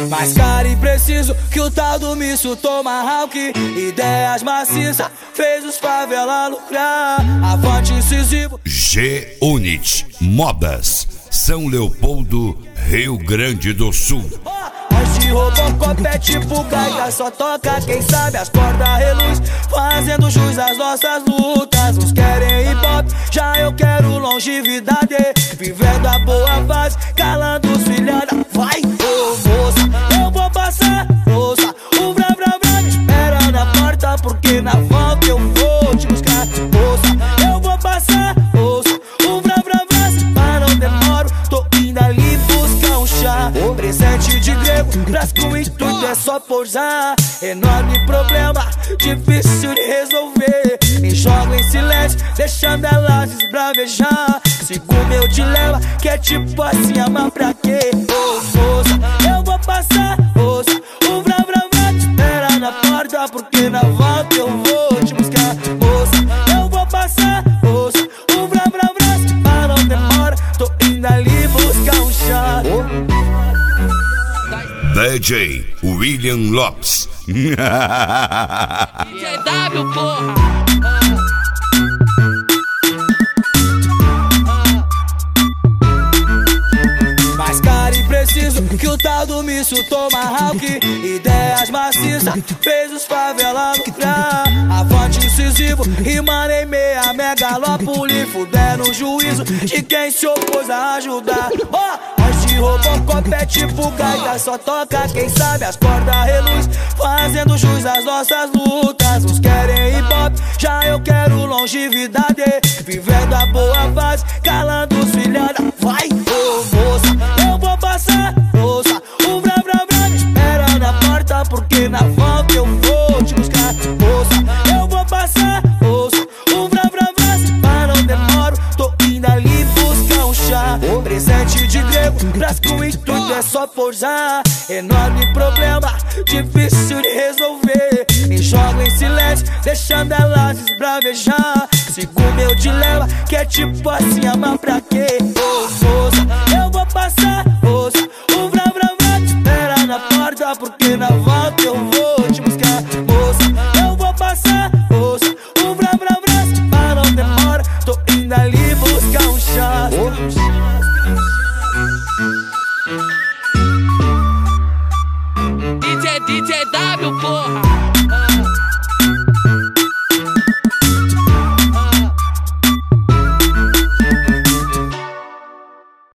Mais caro e preciso que o tal do misto Tomahawk. Ideias maciças fez os favela lucrar. Avante incisivo G-Unit Modas, São Leopoldo, Rio Grande do Sul. Mas de Robocop é tipo gaita, só toca quem sabe as cordas reluz, fazendo jus às nossas lutas. Uns querem hip hop, já eu quero longevidade, vivendo a boa fase, calando os filhada. Vai, ô moça, eu vou passar, moça. O vrá vrá vrá me espera na porta, porque na volta eu vou te buscar. Moça, eu vou passar, moça. O vrá vrá vrá, se pá, não demoro, tô indo ali buscar um chá. Presente de grego, traz com o intuito é só pousar. Enorme problema, difícil de resolver. Me jogo em silêncio, deixando elas esbravejar. Sigo meu dilema, que é tipo assim, amar pra quê? Ô moça, eu vou passar, moça. O vrá vrá vrá te espera na porta, porque na volta eu vou te buscar. Moça, eu vou passar, moça. O vrá vrá vrá, se pá, não demora, tô indo ali buscar um chá. DJ William Lopes. DJ W, porra. Mais caro e preciso que o tal do misto Tomahawk. Ideias maciças fez os favela lucrar. Avante incisivo, rima em meia megalópole, fuder no juízo de quem se opôs a ajudar. Mas de Robocop é tipo gaita, só toca quem sabe as cordas reluz, fazendo jus às nossas lutas. Uns querem hip hop, já eu quero longevidade, vivendo a boa fase, calando os filhada. Vai, ô moça, eu vou passar, moça. O vrá vrá vrá me espera na porta, porque na volta eu vou te buscar. Moça, eu vou passar, moça. O vrá vrá vrá, se pá, não demoro, tô indo ali buscar um chá. Presente de grego, traz com o intuito é só pousar. Enorme problema, difícil de resolver. Me jogo em silêncio, deixando elas esbravejar. Sigo meu dilema, que é tipo assim, amar pra quê? Ô moça,